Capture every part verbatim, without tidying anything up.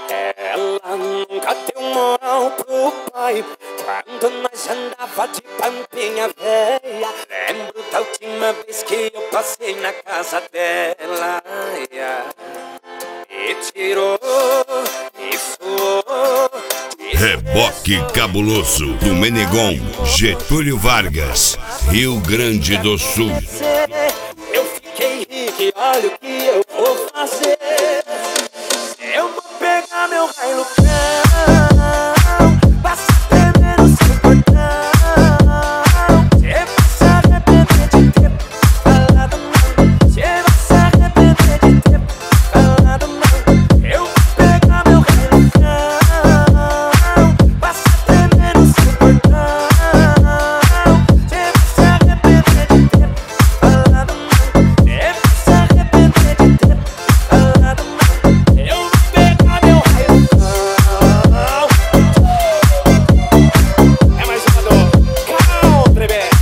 Ela nunca deu moral pro pai quando nós andava de pampinha véia. Lembro da última vez que eu passei na casa dela, yeah. E tirou, e suou. Reboque Cabuloso do Menegon, Getúlio Vargas, Rio Grande do Sul. Eu fiquei rico e olha o que eu vou fazer. Eu vou pegar meu Hilux, passa tremer no seu portão. Você vai se arrepender de ter falado não. Você vai se arrepender de ter falado não. Eu vou pegar meu Hilux, passa tremer no seu portão. Você vai se arrepender de ter falado não. Você vai se arrepender de ter falado não. Eu vou pegar meu Hilux. É mais uma do Country Beat.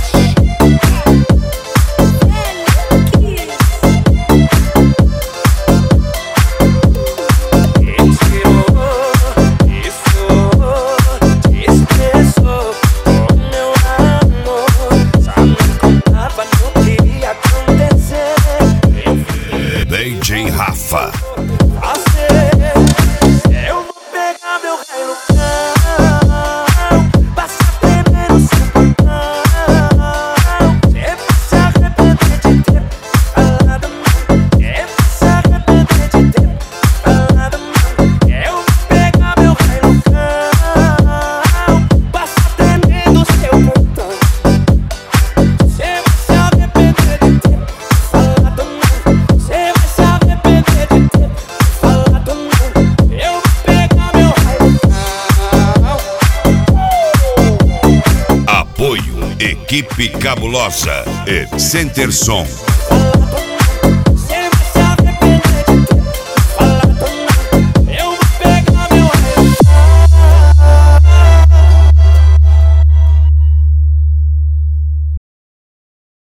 E tirou, e suou, expressou o meu amor. Só não contava no que ia acontecer. D J Rafa. Eu vou pegar meu Hilux, passa tremer no seu portão. Você vai se arrepender de ter falado não. Você vai se arrepender de ter falado não. Eu vou pegar meu Hilux, passa tremer no seu portão. Você vai se arrepender de ter falado não. Você vai se arrepender de ter falado não. Eu vou pegar meu Hilux. Apoio Equipe Cabulosa e Center Som. Falado